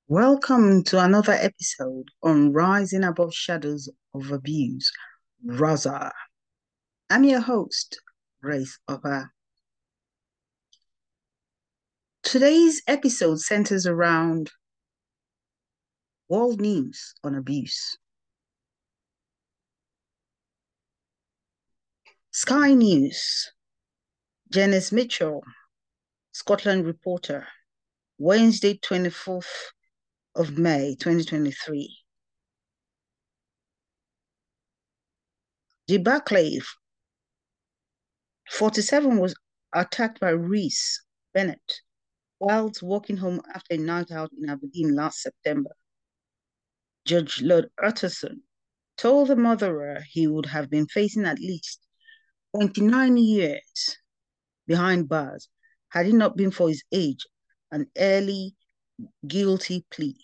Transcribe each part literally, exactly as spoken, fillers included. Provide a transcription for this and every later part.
Welcome to another episode on Rising Above Shadows of Abuse, Raza. I'm your host, Grace Oba. Today's episode centers around world news on abuse. Sky News, Janice Mitchell, Scotland reporter, Wednesday, twenty-fourth of May, twenty twenty-three. DeBarclay, forty-seven, was attacked by Reese Bennett whilst walking home after a night out in Aberdeen last September. Judge Lord Utterson told the murderer he would have been facing at least twenty-nine years behind bars had it not been for his age and early guilty plea.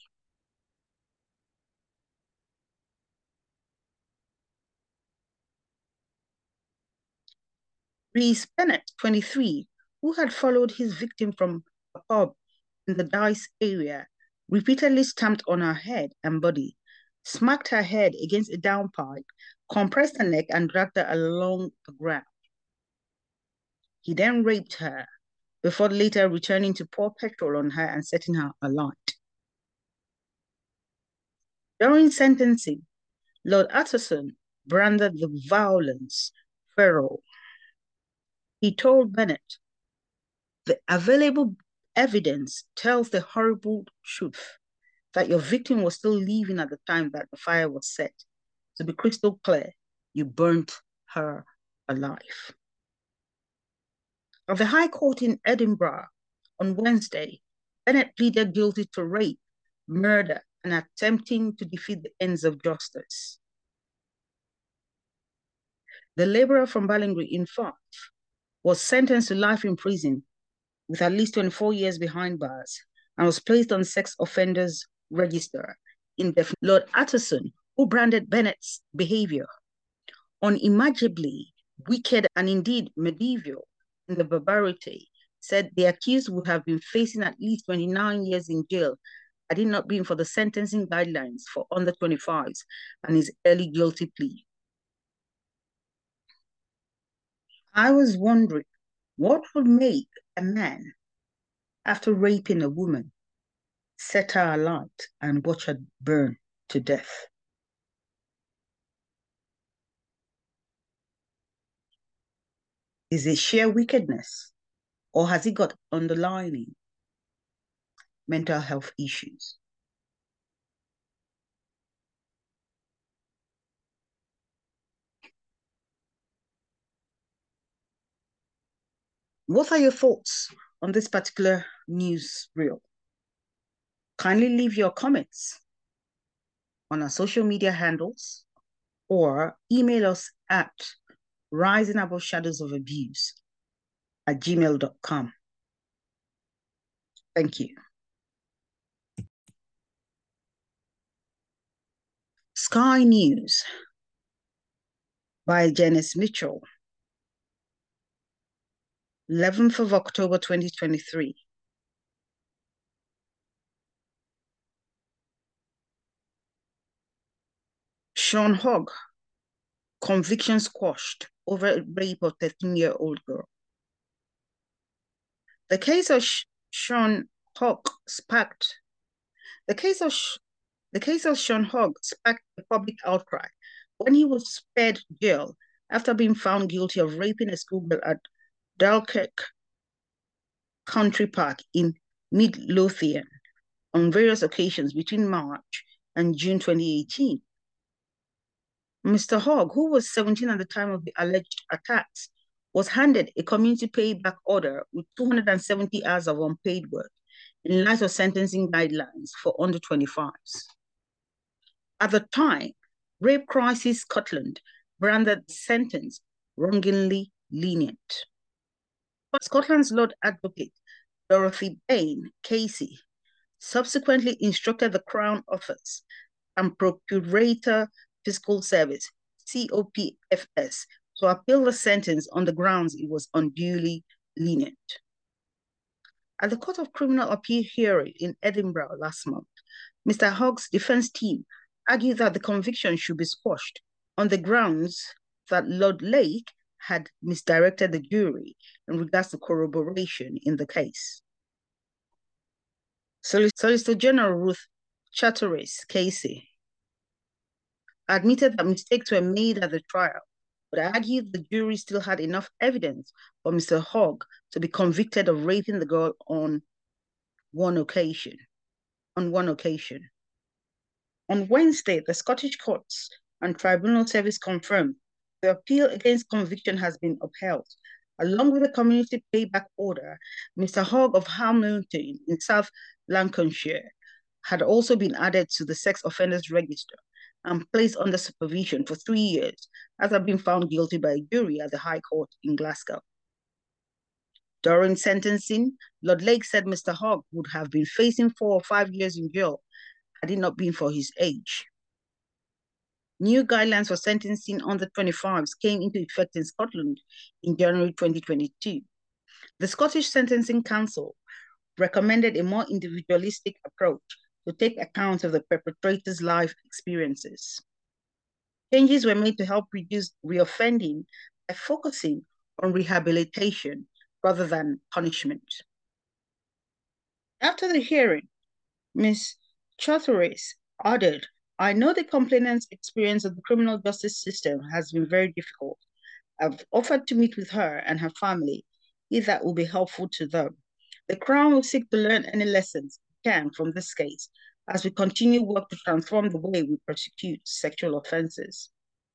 Reese Bennett, twenty-three, who had followed his victim from a pub in the Dice area, repeatedly stamped on her head and body, smacked her head against a downpipe, compressed her neck, and dragged her along the ground. He then raped her before later returning to pour petrol on her and setting her alight. During sentencing, Lord Utterson branded the violence feral. He told Bennett, "The available evidence tells the horrible truth that your victim was still living at the time that the fire was set. To be crystal clear, you burnt her alive." At the High Court in Edinburgh on Wednesday, Bennett pleaded guilty to rape, murder, and attempting to defeat the ends of justice. The labourer from Ballingry in Fife was sentenced to life in prison with at least twenty-four years behind bars and was placed on sex offenders register indefinitely. Lord Utterson, who branded Bennett's behaviour unimaginably wicked and indeed medieval in the barbarity, said the accused would have been facing at least twenty-nine years in jail had it not been for the sentencing guidelines for under twenty-fives and his early guilty plea. I was wondering what would make a man, after raping a woman, set her alight and watch her burn to death. Is it sheer wickedness, or has he got underlying mental health issues? What are your thoughts on this particular news reel? Kindly leave your comments on our social media handles or email us at rising above shadows of abuse at gmail dot com. Thank you. Sky News by Janice Mitchell, eleventh of October twenty twenty-three. Sean Hogg, conviction squashed over rape of thirteen-year-old girl. The case of Sh- Sean Hogg sparked the case of Sh- the case of Sean Hogg sparked a public outcry when he was spared jail after being found guilty of raping a schoolgirl at Dalkirk Country Park in Midlothian on various occasions between March and June twenty eighteen. Mister Hogg, who was seventeen at the time of the alleged attacks, was handed a community payback order with two hundred seventy hours of unpaid work in light of sentencing guidelines for under twenty-fives. At the time, Rape Crisis Scotland branded the sentence wrongly lenient. But Scotland's Lord Advocate, Dorothy Bain Casey, subsequently instructed the Crown Office and Procurator Fiscal Service, C O P F S, to appeal the sentence on the grounds it was unduly lenient. At the Court of Criminal Appeal hearing in Edinburgh last month, Mister Hogg's defense team argued that the conviction should be squashed on the grounds that Lord Lake had misdirected the jury in regards to corroboration in the case. Solicitor General Ruth Chattoris Casey admitted that mistakes were made at the trial, but argued the jury still had enough evidence for Mister Hogg to be convicted of raping the girl on one occasion. On one occasion. On Wednesday, the Scottish Courts and Tribunal Service confirmed the appeal against conviction has been upheld. Along with the community payback order, Mister Hogg of Hamilton in South Lancashire had also been added to the sex offenders register and placed under supervision for three years after being found guilty by a jury at the High Court in Glasgow. During sentencing, Lord Lake said Mister Hogg would have been facing four or five years in jail had it not been for his age. New guidelines for sentencing under twenty-fives came into effect in Scotland in January twenty twenty-two. The Scottish Sentencing Council recommended a more individualistic approach to take account of the perpetrator's life experiences. Changes were made to help reduce reoffending by focusing on rehabilitation rather than punishment. After the hearing, Miz Chattoris added, "I know the complainant's experience of the criminal justice system has been very difficult. I've offered to meet with her and her family, if that will be helpful to them. The Crown will seek to learn any lessons we can from this case as we continue work to transform the way we prosecute sexual offences."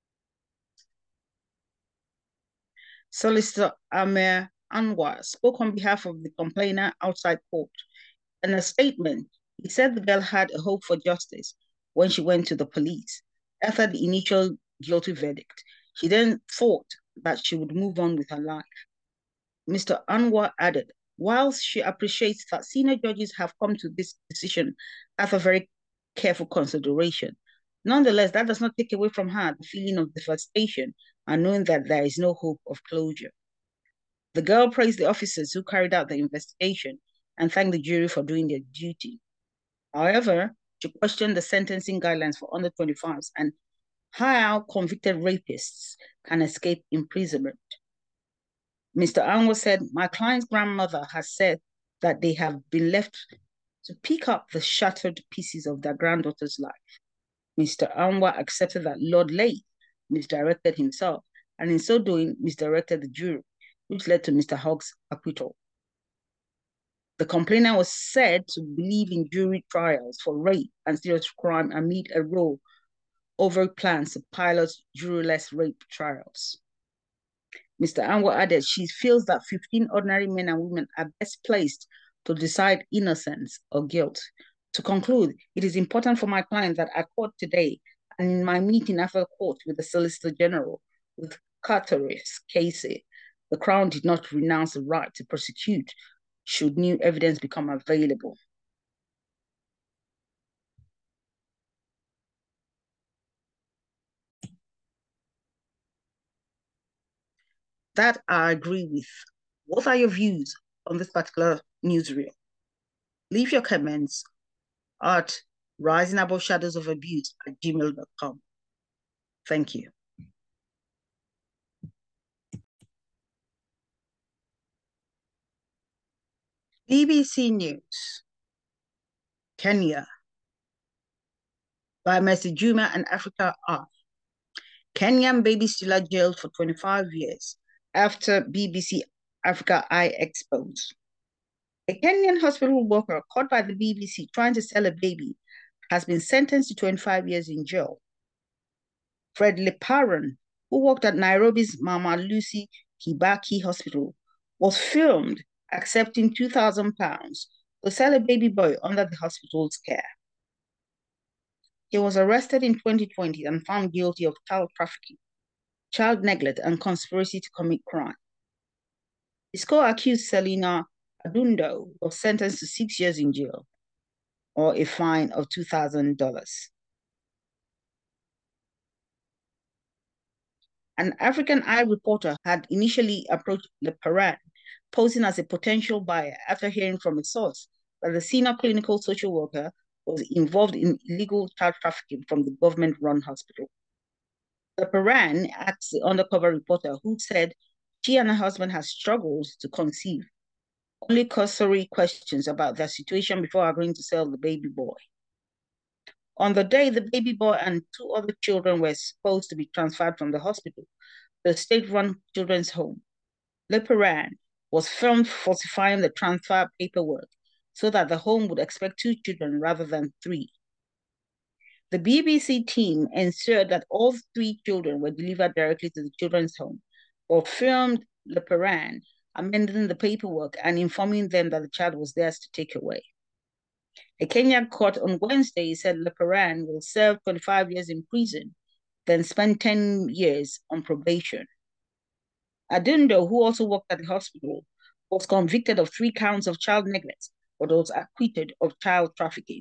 Solicitor Amir Anwar spoke on behalf of the complainant outside court. In a statement, he said the girl had a hope for justice when she went to the police. After the initial guilty verdict, she then thought that she would move on with her life. Mister Anwar added, whilst she appreciates that senior judges have come to this decision after very careful consideration, nonetheless, that does not take away from her the feeling of devastation and knowing that there is no hope of closure. The girl praised the officers who carried out the investigation and thanked the jury for doing their duty. However, she questioned the sentencing guidelines for under twenty-fives and how convicted rapists can escape imprisonment. Mister Anwar said, "My client's grandmother has said that they have been left to pick up the shattered pieces of their granddaughter's life." Mister Anwar accepted that Lord Lake misdirected himself, and in so doing, misdirected the jury, which led to Mister Hogg's acquittal. The complainant was said to believe in jury trials for rape and serious crime amid a row over plans to pilot juryless rape trials. Mister Anwar added she feels that fifteen ordinary men and women are best placed to decide innocence or guilt. To conclude, it is important for my client that at court today and in my meeting after court with the Solicitor General, with Chattoris Casey, the Crown did not renounce the right to prosecute should new evidence become available. That I agree with. What are your views on this particular newsreel? Leave your comments at rising above shadows of abuse at gmail dot com. Thank you. B B C News, Kenya, by Mercy Juma and Africa R. Kenyan baby stealer jailed for twenty-five years after B B C Africa Eye exposed. A Kenyan hospital worker caught by the B B C trying to sell a baby has been sentenced to twenty-five years in jail. Fred Leparan, who worked at Nairobi's Mama Lucy Kibaki Hospital, was filmed accepting two thousand pounds to sell a baby boy under the hospital's care. He was arrested in twenty twenty and found guilty of child trafficking, child neglect, and conspiracy to commit crime. His co-accused Selina Adundo was sentenced to six years in jail or a fine of two thousand dollars. An African Eye reporter had initially approached Leparan, posing as a potential buyer after hearing from a source that the senior clinical social worker was involved in illegal child trafficking from the government-run hospital. Leparan asked the undercover reporter, who said she and her husband had struggled to conceive, only cursory questions about their situation before agreeing to sell the baby boy. On the day the baby boy and two other children were supposed to be transferred from the hospital to the state-run children's home, Leparan was filmed falsifying the transfer paperwork so that the home would expect two children rather than three. The B B C team ensured that all three children were delivered directly to the children's home, or filmed Leparan amending the paperwork and informing them that the child was theirs to take away. A Kenyan court on Wednesday said Leparan will serve twenty-five years in prison, then spend ten years on probation. Adundo, who also worked at the hospital, was convicted of three counts of child neglect, but was acquitted of child trafficking.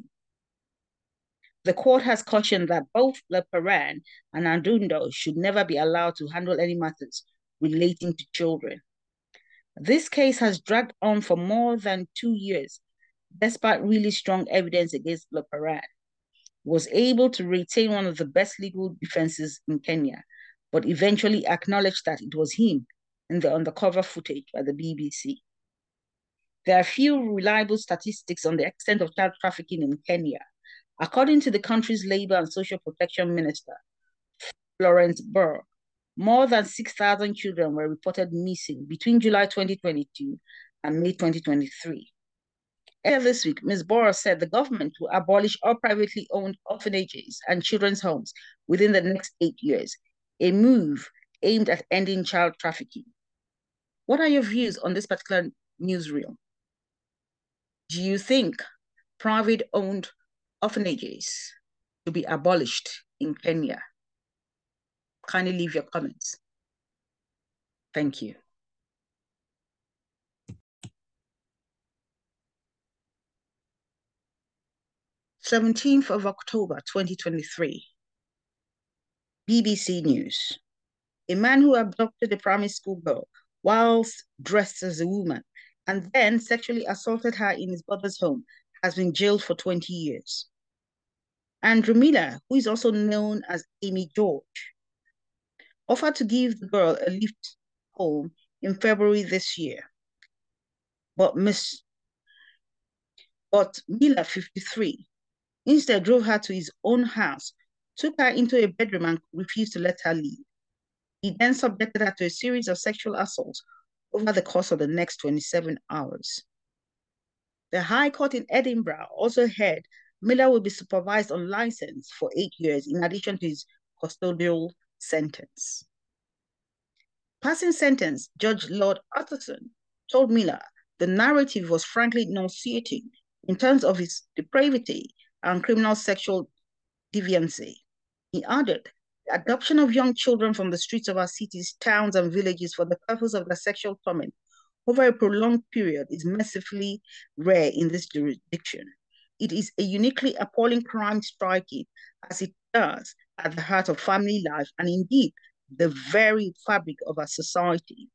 The court has cautioned that both Leparan and Adundo should never be allowed to handle any matters relating to children. This case has dragged on for more than two years, despite really strong evidence against Leparan. He was able to retain one of the best legal defenses in Kenya, but eventually acknowledged that it was him in the undercover footage by the B B C. There are few reliable statistics on the extent of child trafficking in Kenya. According to the country's Labour and Social Protection Minister, Florence Burr, more than six thousand children were reported missing between July twenty twenty-two and May twenty twenty-three. Earlier this week, Miz Burr said the government will abolish all privately owned orphanages and children's homes within the next eight years, a move aimed at ending child trafficking. What are your views on this particular newsreel? Do you think private-owned orphanages to be abolished in Kenya? Kindly leave your comments. Thank you. seventeenth of October, twenty twenty-three. B B C News. A man who abducted a primary school girl whilst dressed as a woman and then sexually assaulted her in his brother's home has been jailed for twenty years. Andrew Miller, who is also known as Amy George, offered to give the girl a lift home in February this year. But Miss but Miller, fifty-three, instead drove her to his own house, took her into a bedroom and refused to let her leave. He then subjected her to a series of sexual assaults over the course of the next twenty-seven hours. The High Court in Edinburgh also heard Miller will be supervised on license for eight years in addition to his custodial sentence. Passing sentence, Judge Lord Utterson told Miller the narrative was frankly nauseating in terms of his depravity and criminal sexual deviancy. He added, the adoption of young children from the streets of our cities, towns, and villages for the purpose of their sexual torment over a prolonged period is mercifully rare in this jurisdiction. It is a uniquely appalling crime striking, as it does, at the heart of family life and indeed the very fabric of our society.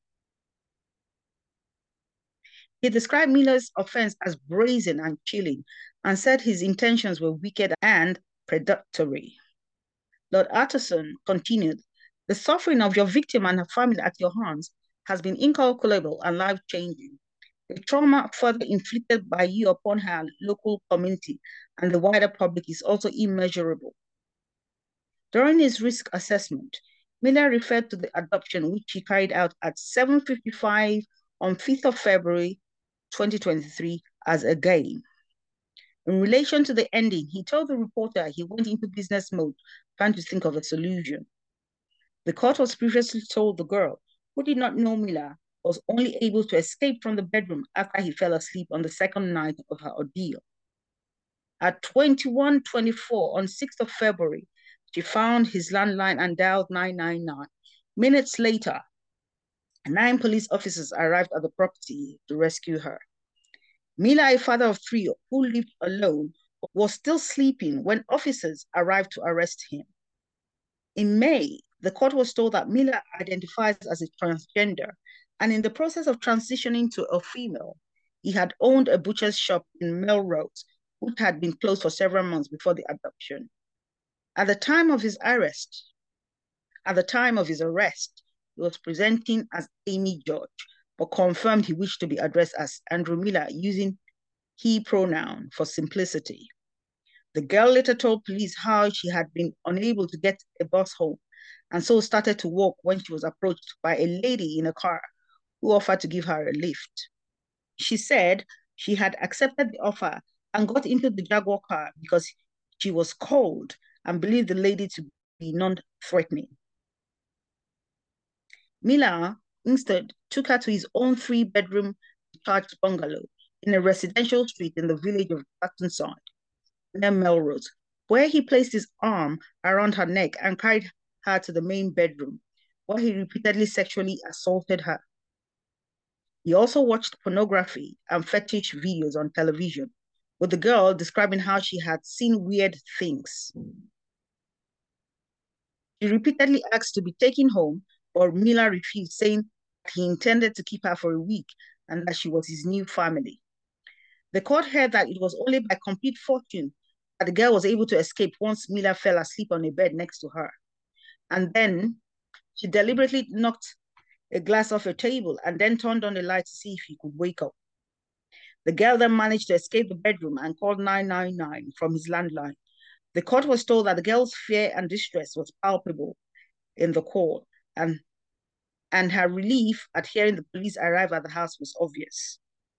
He described Miller's offense as brazen and chilling and said his intentions were wicked and predatory. Lord Utterson continued, the suffering of your victim and her family at your hands has been incalculable and life-changing. The trauma further inflicted by you upon her local community and the wider public is also immeasurable. During his risk assessment, Miller referred to the adoption which he carried out at seven fifty-five on fifth of February twenty twenty-three as a game. In relation to the ending, he told the reporter he went into business mode trying to think of a solution. The court was previously told the girl, who did not know Miller, was only able to escape from the bedroom after he fell asleep on the second night of her ordeal. At twenty-one twenty-four on sixth of February, she found his landline and dialed nine nine nine. Minutes later, nine police officers arrived at the property to rescue her. Miller, a father of three who lived alone, was still sleeping when officers arrived to arrest him. In May, the court was told that Miller identifies as a transgender, and in the process of transitioning to a female, he had owned a butcher's shop in Melrose, which had been closed for several months before the adoption. At the time of his arrest, at the time of his arrest, he was presenting as Amy George, but confirmed he wished to be addressed as Andrew Miller, using he pronoun for simplicity. The girl later told police how she had been unable to get a bus home and so started to walk when she was approached by a lady in a car who offered to give her a lift. She said she had accepted the offer and got into the Jaguar car because she was cold and believed the lady to be non-threatening. Miller instead took her to his own three-bedroom detached bungalow in a residential street in the village of Battonside, near Melrose, where he placed his arm around her neck and carried her to the main bedroom, where he repeatedly sexually assaulted her. He also watched pornography and fetish videos on television, with the girl describing how she had seen weird things. She repeatedly asked to be taken home, but Miller refused, saying that he intended to keep her for a week and that she was his new family. The court heard that it was only by complete fortune that the girl was able to escape once Miller fell asleep on a bed next to her. And then she deliberately knocked a glass off a table and then turned on the light to see if he could wake up. The girl then managed to escape the bedroom and called nine nine nine from his landline. The court was told that the girl's fear and distress was palpable in the call, and, and her relief at hearing the police arrive at the house was obvious.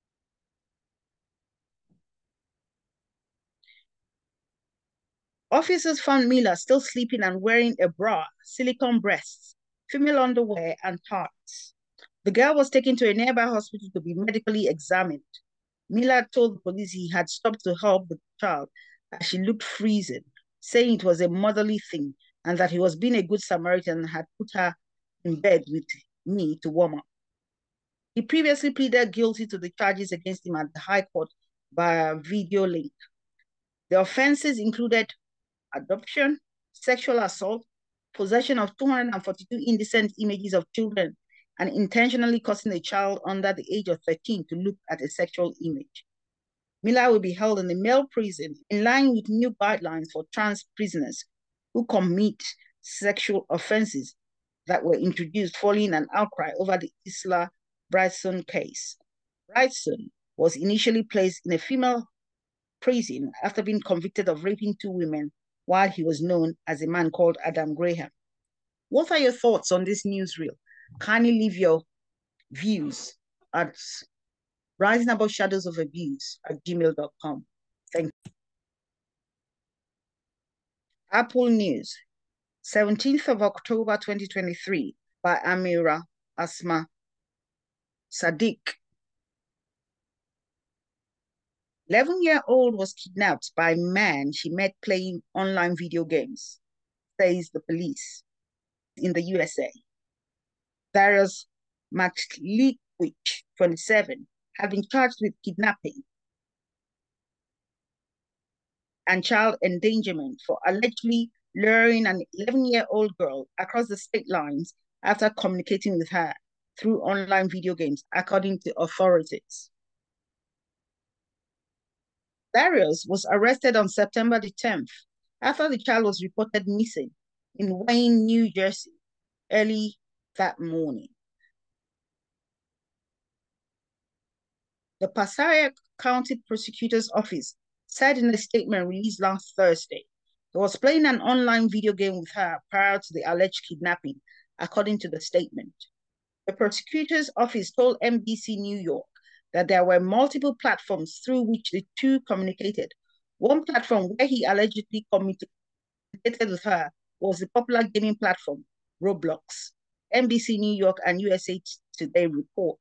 Officers found Miller still sleeping and wearing a bra, silicone breasts, female underwear, and tarts. The girl was taken to a nearby hospital to be medically examined. Miller told the police he had stopped to help the child as she looked freezing, saying it was a motherly thing and that he was being a good Samaritan and had put her in bed with me to warm up. He previously pleaded guilty to the charges against him at the High Court via video link. The offenses included adoption, sexual assault, possession of two hundred forty-two indecent images of children, and intentionally causing a child under the age of thirteen to look at a sexual image. Miller will be held in a male prison in line with new guidelines for trans prisoners who commit sexual offenses that were introduced following an outcry over the Isla Bryson case. Bryson was initially placed in a female prison after being convicted of raping two women while he was known as a man called Adam Graham. What are your thoughts on this newsreel? Kindly leave your views at rising above shadows of abuse at gmail dot com. Thank you. Apple News, seventeenth of October twenty twenty-three, by Amira Asma Sadiq. eleven-year-old was kidnapped by a man she met playing online video games, says the police in the U S A. Darius Makslikwich, twenty-seven, had been charged with kidnapping and child endangerment for allegedly luring an eleven-year-old girl across the state lines after communicating with her through online video games, according to authorities. Darius was arrested on September the tenth after the child was reported missing in Wayne, New Jersey, early that morning. The Passaic County Prosecutor's Office said in a statement released last Thursday, he was playing an online video game with her prior to the alleged kidnapping, according to the statement. The prosecutor's office told N B C New York that there were multiple platforms through which the two communicated. One platform where he allegedly communicated with her was the popular gaming platform, Roblox. N B C New York and U S A Today report.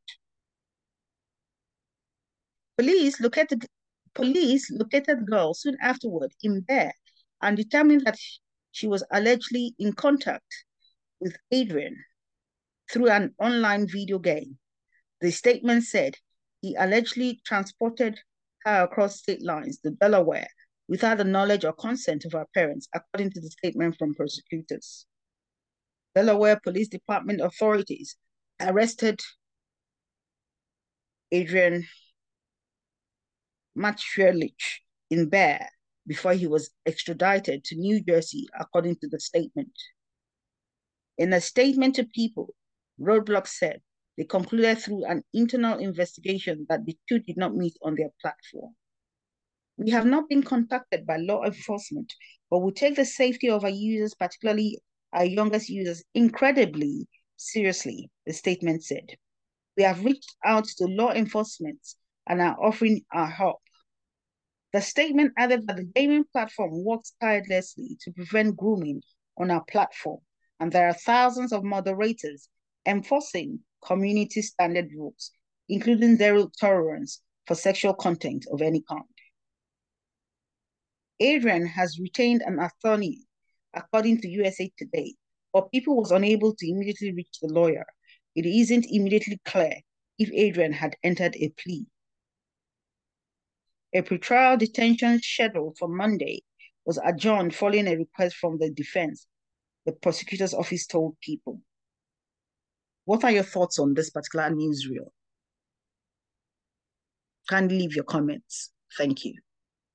Police located, police located the girl soon afterward in bed and determined that she was allegedly in contact with Adrian through an online video game. The statement said he allegedly transported her across state lines to Delaware without the knowledge or consent of her parents, according to the statement from prosecutors. Delaware Police Department authorities arrested Adrian Matschuelich in Bear before he was extradited to New Jersey, according to the statement. In a statement to People, Roadblock said they concluded through an internal investigation that the two did not meet on their platform. We have not been contacted by law enforcement, but we take the safety of our users, particularly our youngest users, incredibly seriously, the statement said. We have reached out to law enforcement and are offering our help. The statement added that the gaming platform works tirelessly to prevent grooming on our platform, and there are thousands of moderators enforcing community standard rules, including zero tolerance for sexual content of any kind. Adrian has retained an attorney, according to U S A Today, but People was unable to immediately reach the lawyer. It isn't immediately clear if Adrian had entered a plea. A pretrial detention scheduled for Monday was adjourned following a request from the defense, the prosecutor's office told People. What are your thoughts on this particular newsreel? Kindly leave your comments. Thank you.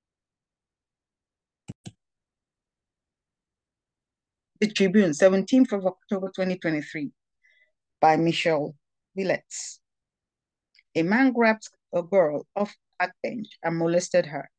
The Tribune, seventeenth of October twenty twenty-three, by Michelle Willets. A man grabbed a girl off a bench and molested her.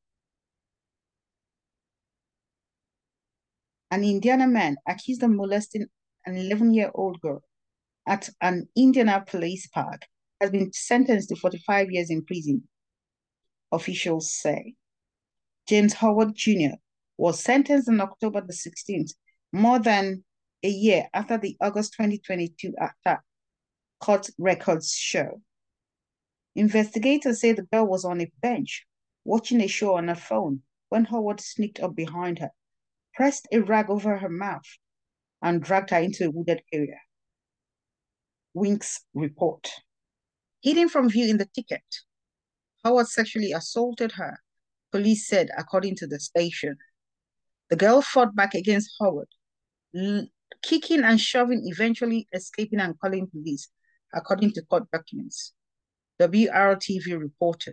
An Indiana man accused of molesting an eleven-year-old girl at an Indianapolis park has been sentenced to forty-five years in prison, officials say. James Howard Junior was sentenced on October the sixteenth, more than a year after the August twenty twenty-two attack, court records show. Investigators say the girl was on a bench watching a show on her phone when Howard sneaked up behind her, pressed a rag over her mouth, and dragged her into a wooded area. Winks report. Hidden from view in the ticket, Howard sexually assaulted her, police said, according to the station. The girl fought back against Howard, kicking and shoving, eventually escaping and calling police, according to court documents. W R T V reported.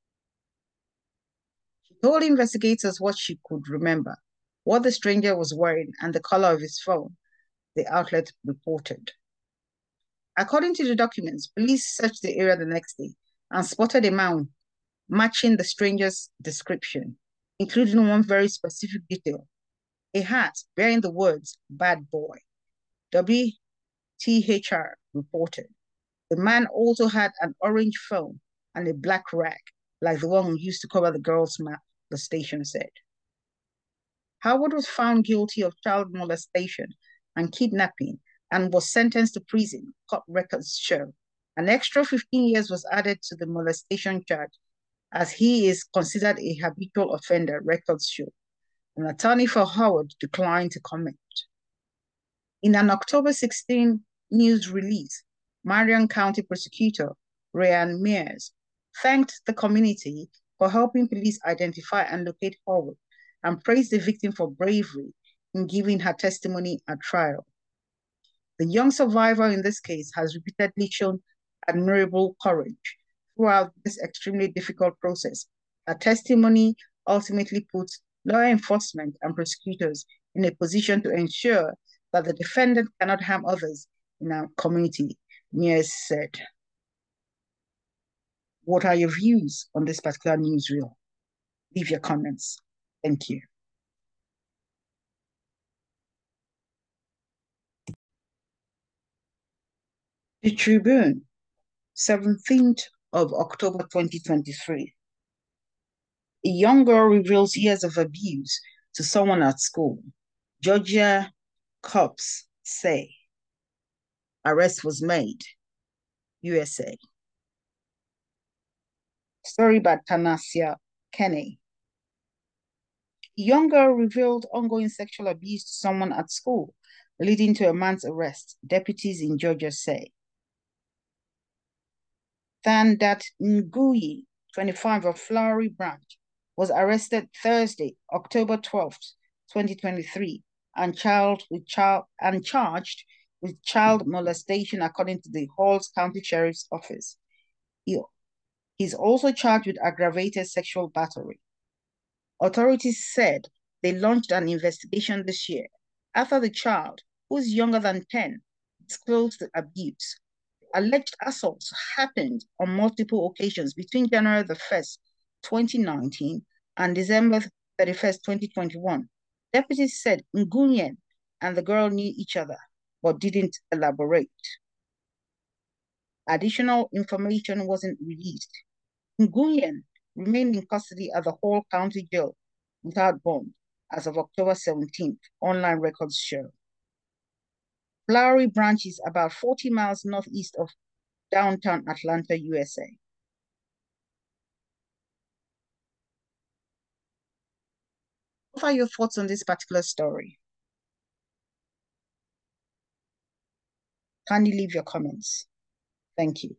She told investigators what she could remember, what the stranger was wearing, and the color of his phone, the outlet reported. According to the documents, police searched the area the next day and spotted a man matching the stranger's description, including one very specific detail, a hat bearing the words, "Bad Boy." W T H R reported. The man also had an orange phone and a black rag, like the one used to cover the girl's mouth, the station said. Howard was found guilty of child molestation and kidnapping and was sentenced to prison, court records show. An extra fifteen years was added to the molestation charge, as he is considered a habitual offender, records show. An attorney for Howard declined to comment. In an October sixteenth news release, Marion County Prosecutor Ryan Mears thanked the community for helping police identify and locate Howard and praised the victim for bravery in giving her testimony at trial. The young survivor in this case has repeatedly shown admirable courage throughout this extremely difficult process. Her testimony ultimately puts law enforcement and prosecutors in a position to ensure that the defendant cannot harm others in our community, Mears said. What are your views on this particular newsreel? Leave your comments. Thank you. The Tribune, seventeenth of October twenty twenty-three. A young girl reveals years of abuse to someone at school. Georgia cops say arrest was made. U S A. Story by Tanasia Kenny. A young girl revealed ongoing sexual abuse to someone at school, leading to a man's arrest, deputies in Georgia say. Thandat Nguyi, twenty-five, of Flowery Branch, was arrested Thursday, October twelfth, twenty twenty-three, and, child with child, and charged with child molestation, according to the Halls County Sheriff's Office. He, he's also charged with aggravated sexual battery. Authorities said they launched an investigation this year after the child, who is younger than ten, disclosed the abuse. Alleged assaults happened on multiple occasions between January the first, twenty nineteen and December thirty-first, twenty twenty-one. Deputies said Nguyen and the girl knew each other but didn't elaborate. Additional information wasn't released. Nguyen remained in custody at the Hall County Jail without bond as of October seventeenth, online records show. Flowery Branch is about forty miles northeast of downtown Atlanta, U S A. What are your thoughts on this particular story? Kindly leave your comments. Thank you.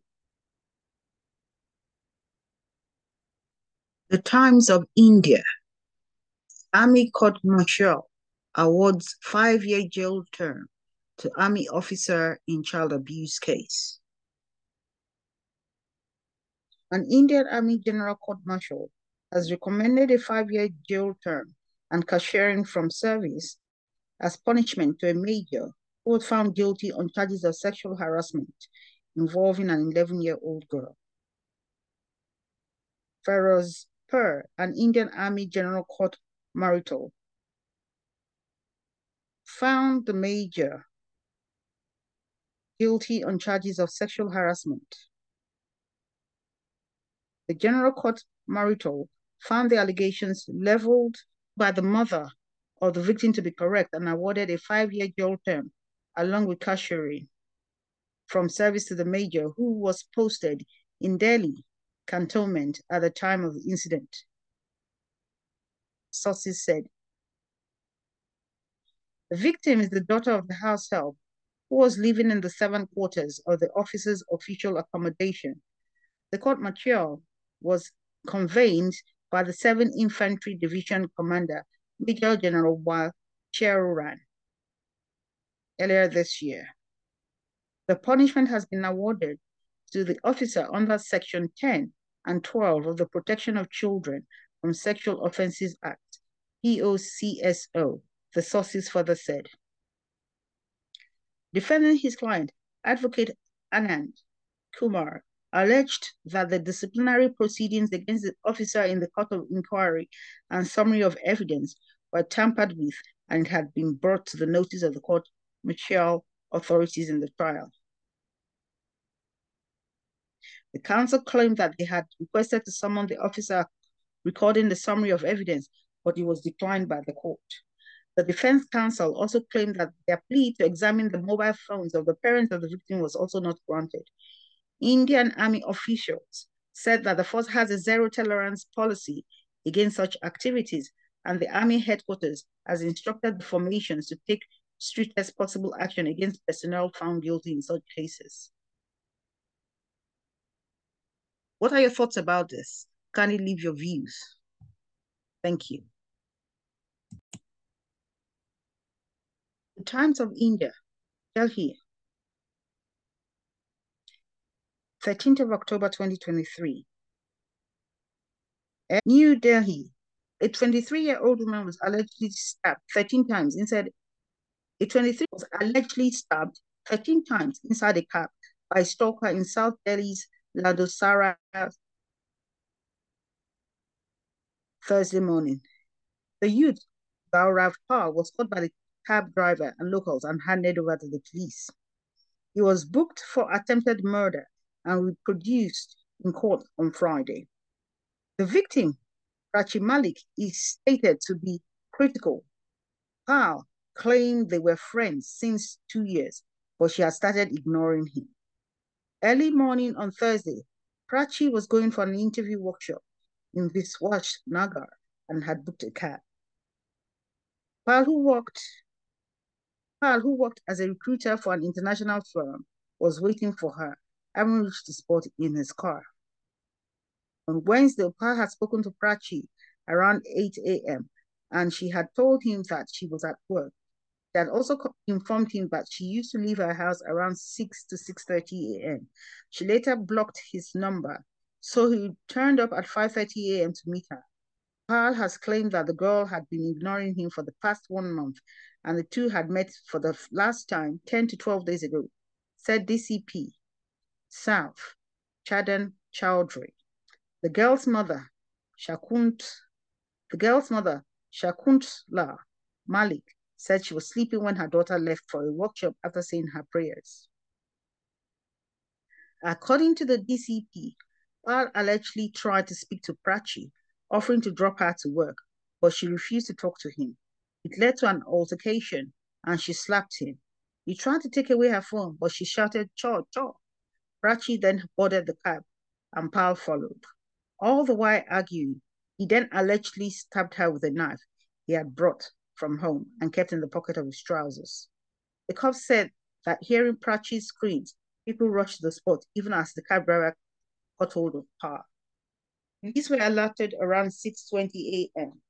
The Times of India. Army Court Martial awards five-year jail term to Army officer in child abuse case. An Indian Army General Court Martial has recommended a five-year jail term and cashiering from service as punishment to a major who was found guilty on charges of sexual harassment involving an eleven-year-old girl. Feroz Pur, an Indian Army General Court Martial, found the major guilty on charges of sexual harassment. The General Court Martial found the allegations leveled by the mother of the victim to be correct and awarded a five-year jail term along with cashiering from service to the major, who was posted in Delhi cantonment at the time of the incident. Sources said the victim is the daughter of the house help who was living in the seven quarters of the officer's official accommodation. The court martial was convened by the seventh Infantry Division Commander, Major General Wa Cheruran, earlier this year. The punishment has been awarded to the officer under Section ten and twelve of the Protection of Children from Sexual Offences Act, P O C S O, the sources further said. Defending his client, Advocate Anand Kumar alleged that the disciplinary proceedings against the officer in the court of inquiry and summary of evidence were tampered with and had been brought to the notice of the court martial authorities in the trial. The counsel claimed that they had requested to summon the officer recording the summary of evidence, but it was declined by the court. The defense counsel also claimed that their plea to examine the mobile phones of the parents of the victim was also not granted. Indian Army officials said that the force has a zero-tolerance policy against such activities, and the Army headquarters has instructed the formations to take strictest possible action against personnel found guilty in such cases. What are your thoughts about this? Kindly leave your views. Thank you. The Times of India, Delhi, thirteenth of October twenty twenty-three. New Delhi, a twenty-three-year-old woman was allegedly stabbed thirteen times inside. A twenty-three was allegedly stabbed thirteen times inside a cab by a stalker in South Delhi's Ladosara Thursday morning. The youth, Gaurav Pal, was caught by the cab driver and locals and handed over to the police. He was booked for attempted murder and reproduced in court on Friday. The victim, Prachi Malik, is stated to be critical. Pal claimed they were friends since two years, but she had started ignoring him. Early morning on Thursday, Prachi was going for an interview workshop in Viswash Nagar and had booked a cab. Pal, who worked, Pal, who worked as a recruiter for an international firm, was waiting for her, having reached the spot in his car. On Wednesday, Pal had spoken to Prachi around eight a m and she had told him that she was at work. She had also informed him that she used to leave her house around six to six thirty a m She later blocked his number, so he turned up at five thirty a m to meet her. Paul has claimed that the girl had been ignoring him for the past one month and the two had met for the last time ten to twelve days ago, said D C P South Chadan Chowdhury. The girl's mother, Shakunt, the girl's mother, Shakuntla Malik, said she was sleeping when her daughter left for a workshop after saying her prayers. According to the D C P, Paul allegedly tried to speak to Prachi, offering to drop her to work, but she refused to talk to him. It led to an altercation, and she slapped him. He tried to take away her phone, but she shouted, "Chaw, chaw." Prachi then boarded the cab, and Paul followed. All the while arguing, he then allegedly stabbed her with a knife he had brought from home and kept in the pocket of his trousers. The cops said that hearing Prachi's screams, people rushed to the spot even as the cab driver got hold of Paul. These were alerted around six twenty a m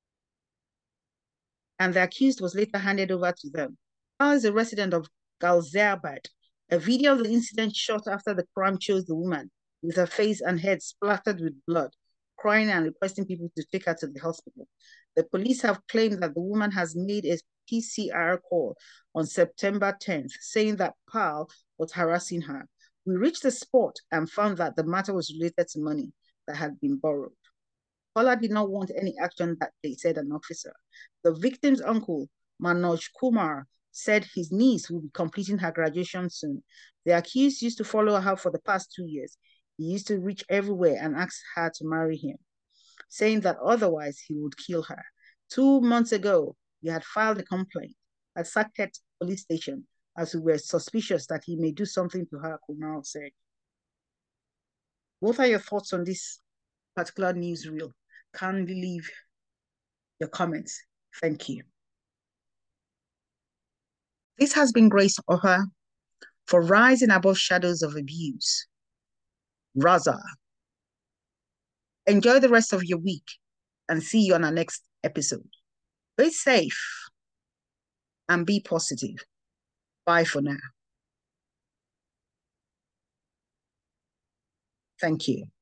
and the accused was later handed over to them. Paul is a resident of Ghaziabad. A video of the incident shot after the crime shows the woman with her face and head splattered with blood, crying and requesting people to take her to the hospital. The police have claimed that the woman has made a P C R call on September tenth, saying that Paul was harassing her. We reached the spot and found that the matter was related to money that had been borrowed. Paula did not want any action that day, said an officer. The victim's uncle, Manoj Kumar, said his niece will be completing her graduation soon. The accused used to follow her for the past two years. He used to reach everywhere and ask her to marry him, saying that otherwise he would kill her. Two months ago, he had filed a complaint at Saket police station as we were suspicious that he may do something to her, Kumar said. What are your thoughts on this particular newsreel? Kindly leave your comments. Thank you. This has been Grace Oha for Rising Above Shadows of Abuse. Raza. Enjoy the rest of your week and see you on our next episode. Be safe and be positive. Bye for now. Thank you.